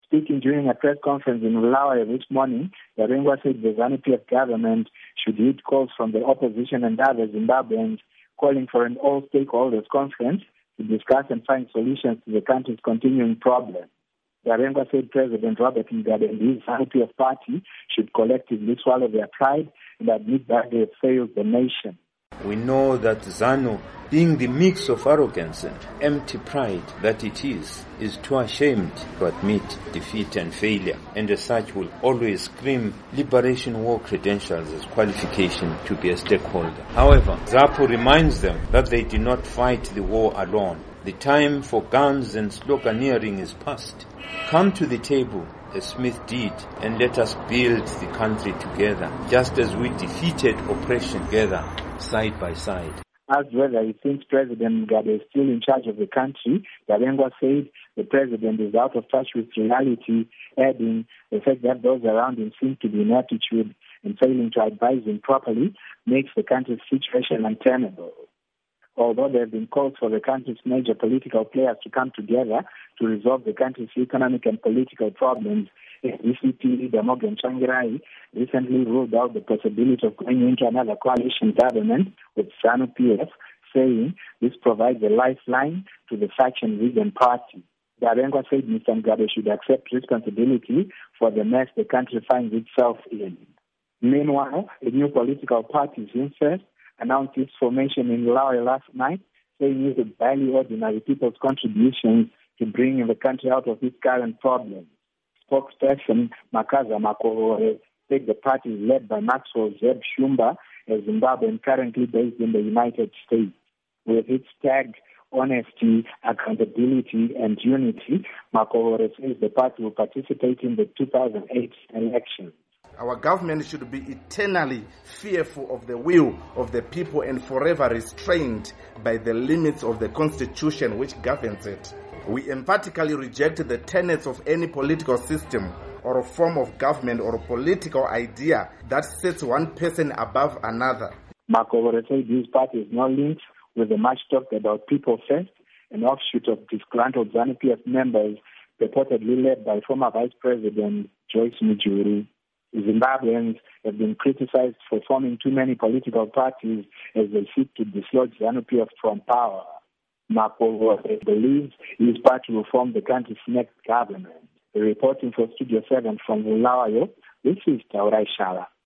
Speaking during a press conference in Bulawayo this morning, Yarengwa said the ZANU-PF government should heed calls from the opposition and other Zimbabweans calling for an all-stakeholders conference to discuss and find solutions to the country's continuing problems. Yarengwa said President Robert Mugabe and his ZANU-PF party should collectively swallow their pride and admit that they have failed the nation. We know that ZANU, being the mix of arrogance and empty pride that it is too ashamed to admit defeat and failure, and as such will always scream liberation war credentials as qualification to be a stakeholder. However, ZAPU reminds them that they did not fight the war alone. The time for guns and sloganeering is past. Come to the table, as Smith did, and let us build the country together, just as we defeated oppression together, side by side. Asked whether he thinks President Mugabe is still in charge of the country, Yarengwa said the president is out of touch with reality, adding the fact that those around him seem to be in attitude and failing to advise him properly makes the country's situation untenable. Although there have been calls for the country's major political players to come together to resolve the country's economic and political problems, DCP leader Morgan Tsvangirai recently ruled out the possibility of going into another coalition government with ZANU-PF, saying this provides a lifeline to the faction-ridden party. Yarengwa said Mr. Mugabe should accept responsibility for the mess the country finds itself in. Meanwhile, a new political party, ZimFirst, announced its formation in Bulawayo last night, saying it would value ordinary people's contributions to bring the country out of its current problems. Spokesperson Makaza Makohore said the party is led by Maxwell Zeb Shumba, a Zimbabwean currently based in the United States. With its tag Honesty, Accountability and Unity, Makohore says the party will participate in the 2008 elections. Our government should be eternally fearful of the will of the people and forever restrained by the limits of the constitution which governs it. We emphatically reject the tenets of any political system or a form of government or a political idea that sets one person above another. Makohore said his party is not linked with the much talked about People First, an offshoot of disgruntled ZANU-PF members purportedly led by former Vice President Joyce Mujuru. Zimbabweans have been criticized for forming too many political parties as they seek to dislodge ZANU-PF from power. Makohore believes his party will form the country's next government. Reporting for Studio 7 from Bulawayo, this is Taurai Shala.